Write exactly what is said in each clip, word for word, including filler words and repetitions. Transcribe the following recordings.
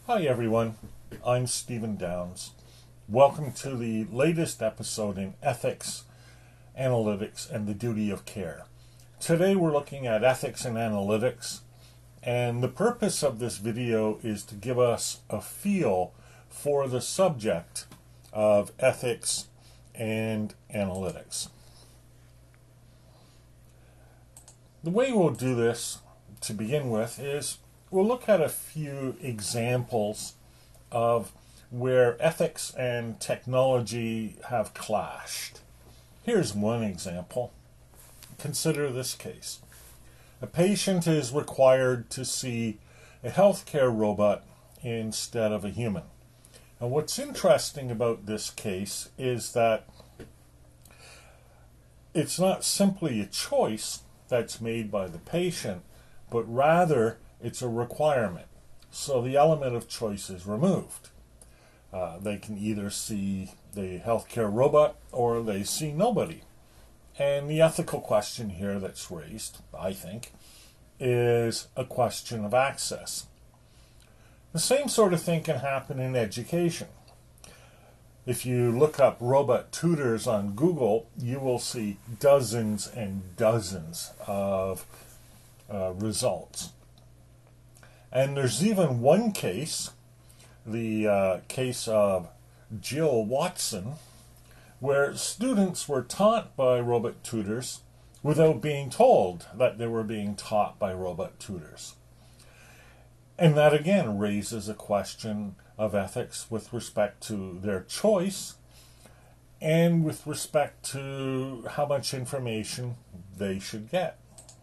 Hi everyone, I'm Stephen Downs. Welcome to the latest episode in Ethics, Analytics, and the Duty of Care. Today we're looking at ethics and analytics, and the purpose of this video is to give us a feel for the subject of ethics and analytics. The way we'll do this to begin with is we'll look at a few examples of where ethics and technology have clashed. Here's one example. Consider this case. A patient is required to see a healthcare robot instead of a human. And what's interesting about this case is that it's not simply a choice that's made by the patient, but rather it's a requirement. So the element of choice is removed. Uh, they can either see the healthcare robot or they see nobody. And the ethical question here that's raised, I think, is a question of access. The same sort of thing can happen in education. If you look up robot tutors on Google, you will see dozens and dozens of uh, results. And there's even one case, the uh, case of Jill Watson, where students were taught by robot tutors without being told that they were being taught by robot tutors. And that again raises a question of ethics with respect to their choice and with respect to how much information they should get.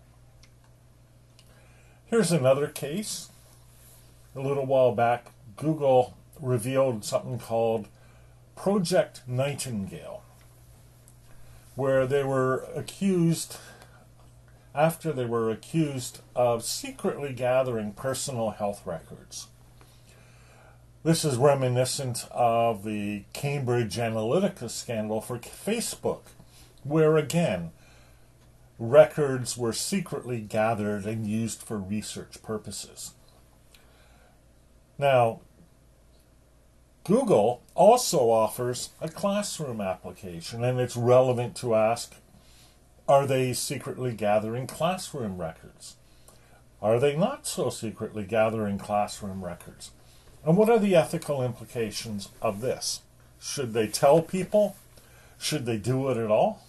Here's another case. A little while back, Google revealed something called Project Nightingale, where they were accused, after they were accused of secretly gathering personal health records. This is reminiscent of the Cambridge Analytica scandal for Facebook, where again, records were secretly gathered and used for research purposes. Now, Google also offers a classroom application, and it's relevant to ask, are they secretly gathering classroom records? Are they not so secretly gathering classroom records? And what are the ethical implications of this? Should they tell people? Should they do it at all?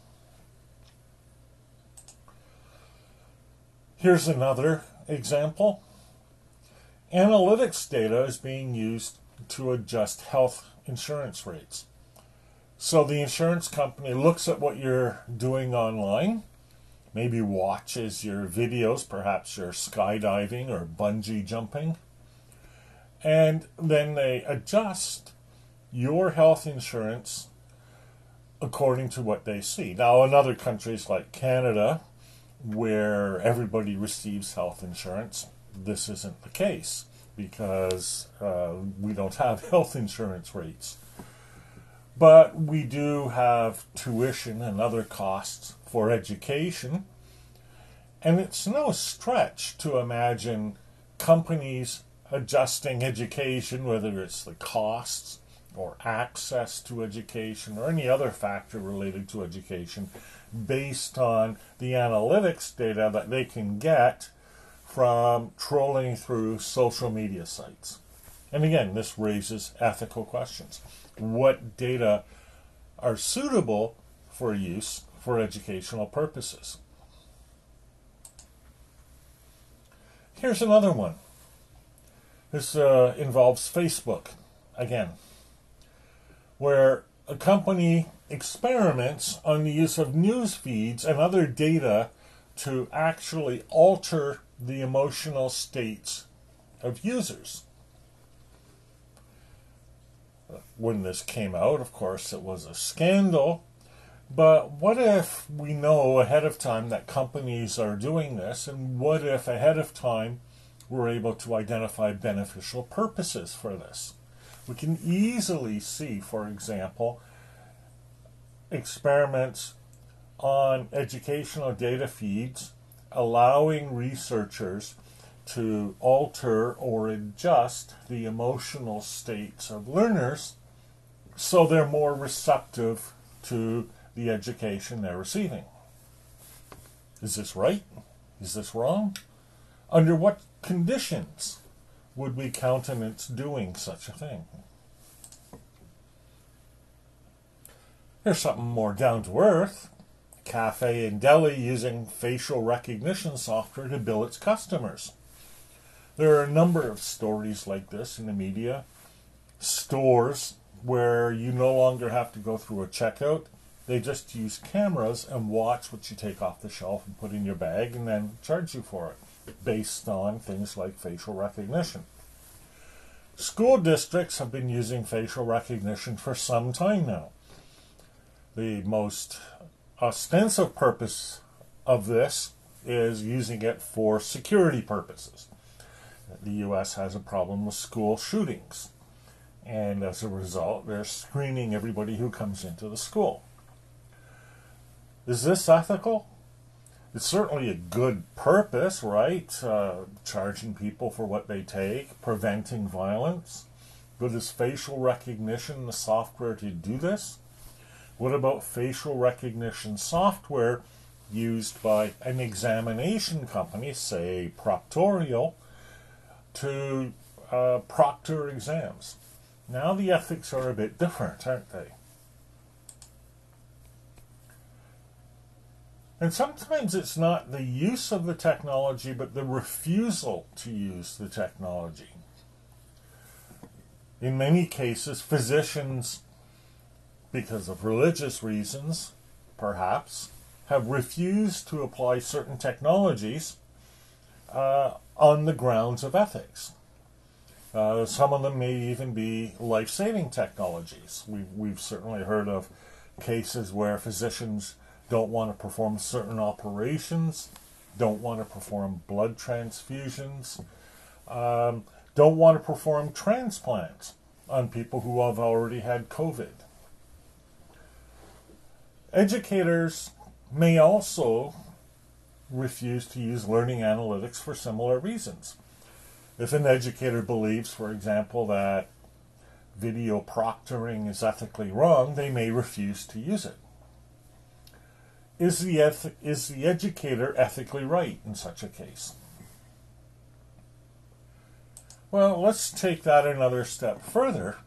Here's another example. Analytics data is being used to adjust health insurance rates. So the insurance company looks at what you're doing online, maybe watches your videos, perhaps you're skydiving or bungee jumping, and then they adjust your health insurance according to what they see. Now, in other countries like Canada, where everybody receives health insurance, this isn't the case because uh, we don't have health insurance rates. But we do have tuition and other costs for education. And it's no stretch to imagine companies adjusting education, whether it's the costs or access to education or any other factor related to education, based on the analytics data that they can get from trolling through social media sites. And again, this raises ethical questions. What data are suitable for use for educational purposes? Here's another one. This uh, involves Facebook, again, where a company experiments on the use of news feeds and other data to actually alter the emotional states of users. When this came out, of course, it was a scandal. But what if we know ahead of time that companies are doing this, and what if ahead of time we're able to identify beneficial purposes for this? We can easily see, for example, experiments on educational data feeds allowing researchers to alter or adjust the emotional states of learners so they're more receptive to the education they're receiving. Is this right? Is this wrong? Under what conditions would we countenance doing such a thing? Here's something more down to earth. Cafe in Delhi using facial recognition software to bill its customers. There are a number of stories like this in the media. Stores where you no longer have to go through a checkout. They just use cameras and watch what you take off the shelf and put in your bag and then charge you for it based on things like facial recognition. School districts have been using facial recognition for some time now. The most ostensive purpose of this is using it for security purposes. The U S has a problem with school shootings, and as a result, they're screening everybody who comes into the school. Is this ethical? It's certainly a good purpose, right? Uh, charging people for what they take, preventing violence. But is facial recognition the software to do this? What about facial recognition software used by an examination company, say Proctorial, to uh, proctor exams? Now the ethics are a bit different, aren't they? And sometimes it's not the use of the technology, but the refusal to use the technology. In many cases, physicians, because of religious reasons, perhaps, have refused to apply certain technologies uh, on the grounds of ethics. Uh, some of them may even be life-saving technologies. We've, we've certainly heard of cases where physicians don't want to perform certain operations, don't want to perform blood transfusions, um, don't want to perform transplants on people who have already had COVID. Educators may also refuse to use learning analytics for similar reasons. If an educator believes, for example, that video proctoring is ethically wrong, they may refuse to use it. Is the, eth- is the educator ethically right in such a case? Well, let's take that another step further.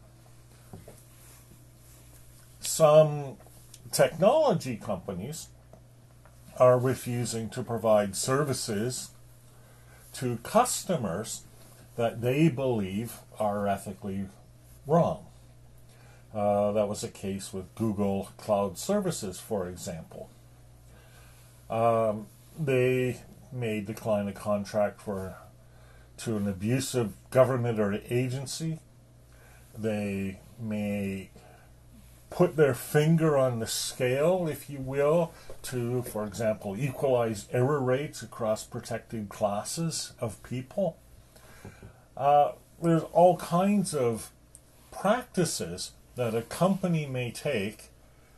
Some technology companies are refusing to provide services to customers that they believe are ethically wrong. Uh, that was a case with Google Cloud Services, for example. Um, they may decline a contract for to an abusive government or agency. They may put their finger on the scale, if you will, to, for example, equalize error rates across protected classes of people. Uh, there's all kinds of practices that a company may take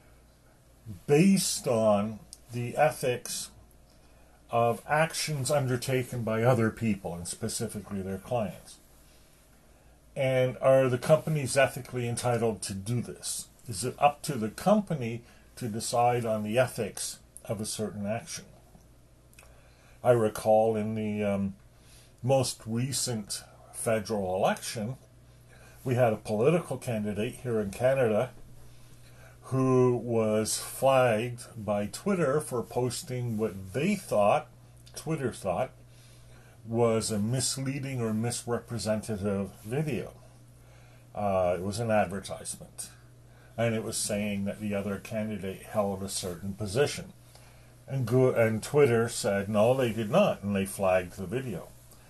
based on the ethics of actions undertaken by other people, and specifically their clients. And are the companies ethically entitled to do this? Is it up to the company to decide on the ethics of a certain action? I recall in the um, most recent federal election, we had a political candidate here in Canada who was flagged by Twitter for posting what they thought, Twitter thought, was a misleading or misrepresentative video. Uh, it was an advertisement. And it was saying that the other candidate held a certain position. And, go- and Twitter said, no, they did not, and they flagged the video.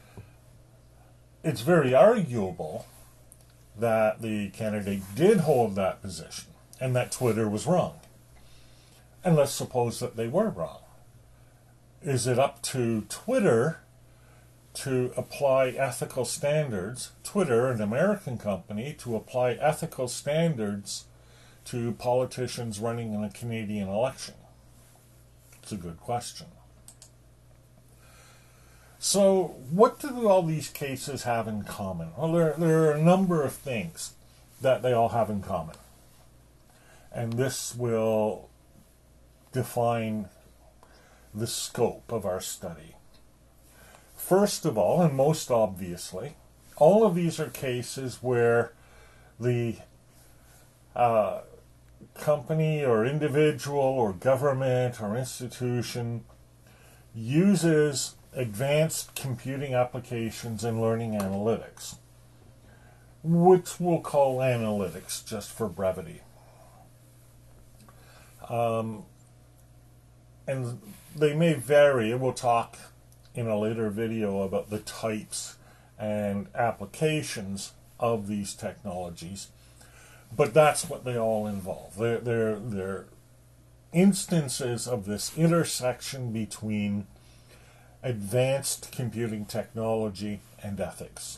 It's very arguable that the candidate did hold that position, and that Twitter was wrong. And let's suppose that they were wrong. Is it up to Twitter to apply ethical standards, Twitter, an American company, to apply ethical standards to politicians running in a Canadian election? It's a good question. So, what do all these cases have in common? Well, there, there are a number of things that they all have in common. And this will define the scope of our study. First of all, and most obviously, all of these are cases where the uh, company or individual or government or institution uses advanced computing applications and learning analytics, which we'll call analytics just for brevity. Um, and they may vary. We'll talk in a later video about the types and applications of these technologies, but that's what they all involve. They're, they're, they're instances of this intersection between advanced computing technology and ethics.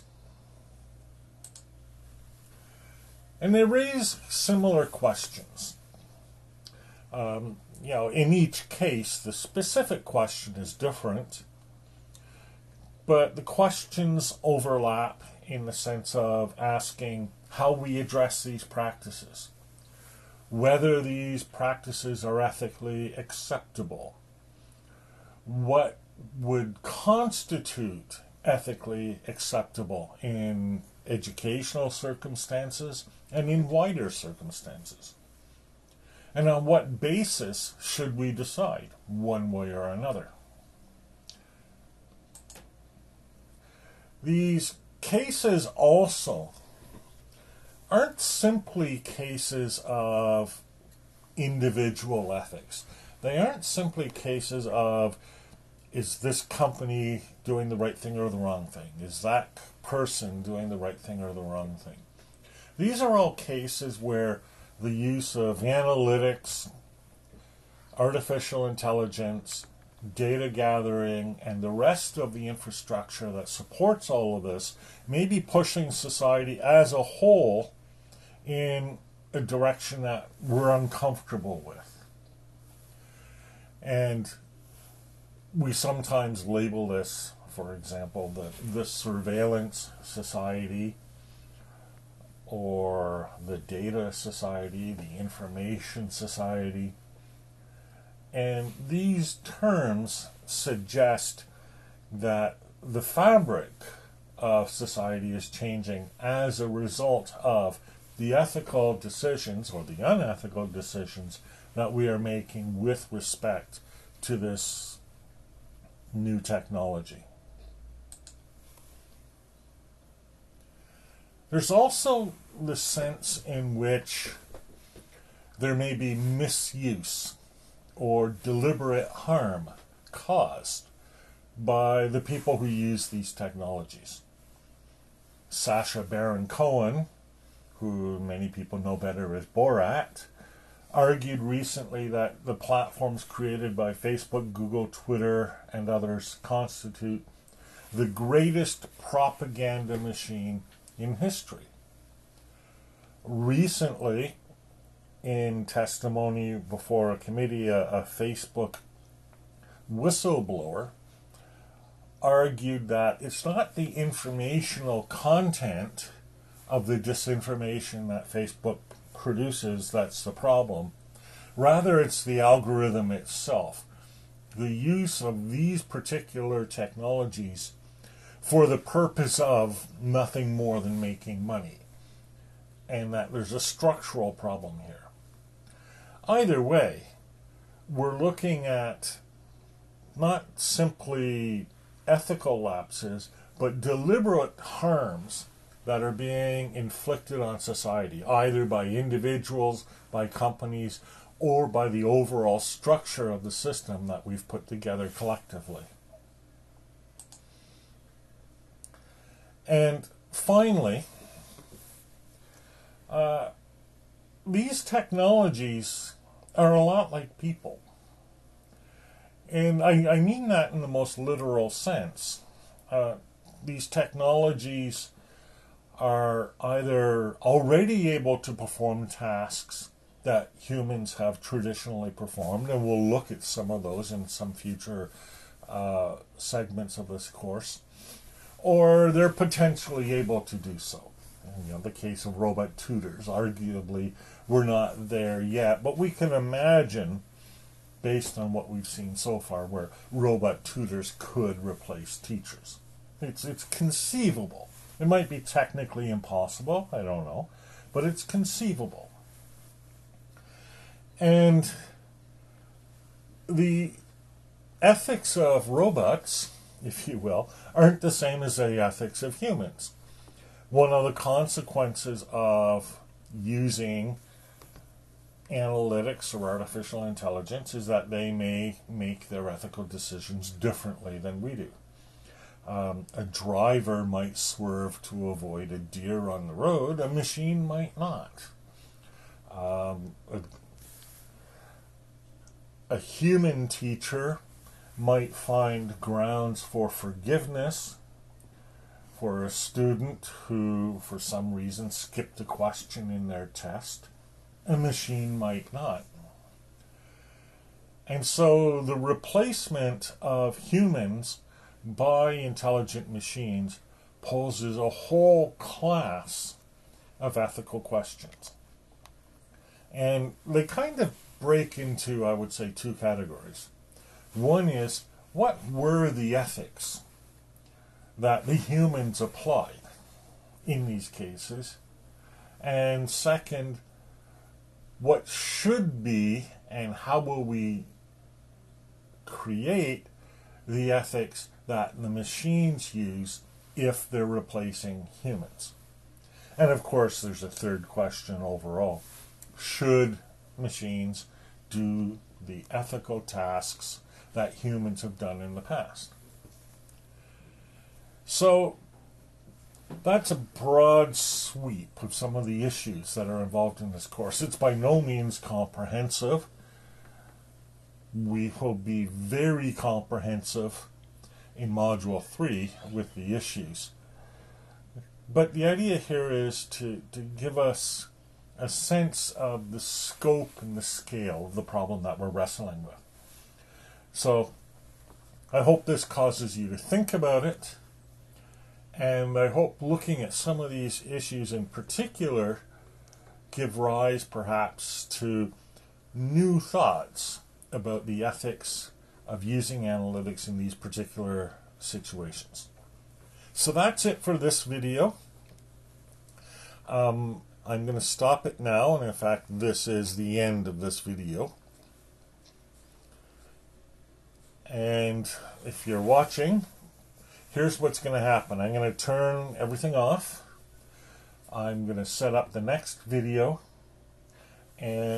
And they raise similar questions. Um, you know, in each case, the specific question is different, but the questions overlap in the sense of asking how we address these practices, whether these practices are ethically acceptable, what would constitute ethically acceptable in educational circumstances and in wider circumstances, and on what basis should we decide one way or another. These cases also aren't simply cases of individual ethics. They aren't simply cases of, is this company doing the right thing or the wrong thing? Is that person doing the right thing or the wrong thing? These are all cases where the use of analytics, artificial intelligence, data gathering, and the rest of the infrastructure that supports all of this may be pushing society as a whole in a direction that we're uncomfortable with. And we sometimes label this, for example, the, the surveillance society, or the data society, the information society. And these terms suggest that the fabric of society is changing as a result of the ethical decisions or the unethical decisions that we are making with respect to this new technology. There's also the sense in which there may be misuse or deliberate harm caused by the people who use these technologies. Sacha Baron Cohen, who many people know better as Borat, argued recently that the platforms created by Facebook, Google, Twitter, and others constitute the greatest propaganda machine in history. Recently, in testimony before a committee, a, a Facebook whistleblower argued that it's not the informational content of the disinformation that Facebook produces that's the problem. Rather, it's the algorithm itself. The use of these particular technologies for the purpose of nothing more than making money. And that there's a structural problem here. Either way, we're looking at not simply ethical lapses, but deliberate harms that are being inflicted on society, either by individuals, by companies, or by the overall structure of the system that we've put together collectively. And finally, uh, these technologies are a lot like people. And I, I mean that in the most literal sense. Uh, these technologies are either already able to perform tasks that humans have traditionally performed, and we'll look at some of those in some future uh, segments of this course, or they're potentially able to do so. And, you know, the case of robot tutors, arguably we're not there yet, but we can imagine, based on what we've seen so far, where robot tutors could replace teachers. It's, it's conceivable. It might be technically impossible, I don't know, but it's conceivable. And the ethics of robots, if you will, aren't the same as the ethics of humans. One of the consequences of using analytics or artificial intelligence is that they may make their ethical decisions differently than we do. Um, a driver might swerve to avoid a deer on the road, a machine might not. Um, a, a human teacher might find grounds for forgiveness for a student who, for some reason, skipped a question in their test. A machine might not. And so the replacement of humans by intelligent machines poses a whole class of ethical questions. And they kind of break into, I would say, two categories. One is, what were the ethics that the humans applied in these cases? And second, what should be and how will we create the ethics that the machines use if they're replacing humans? And of course, there's a third question overall. Should machines do the ethical tasks that humans have done in the past? So that's a broad sweep of some of the issues that are involved in this course. It's by no means comprehensive. We will be very comprehensive in Module three with the issues. But the idea here is to, to give us a sense of the scope and the scale of the problem that we're wrestling with. So I hope this causes you to think about it. And I hope looking at some of these issues in particular give rise perhaps to new thoughts about the ethics of using analytics in these particular situations. So that's it for this video. Um, I'm going to stop it now, and in fact this is the end of this video. And if you're watching, here's what's going to happen. I'm going to turn everything off. I'm going to set up the next video, and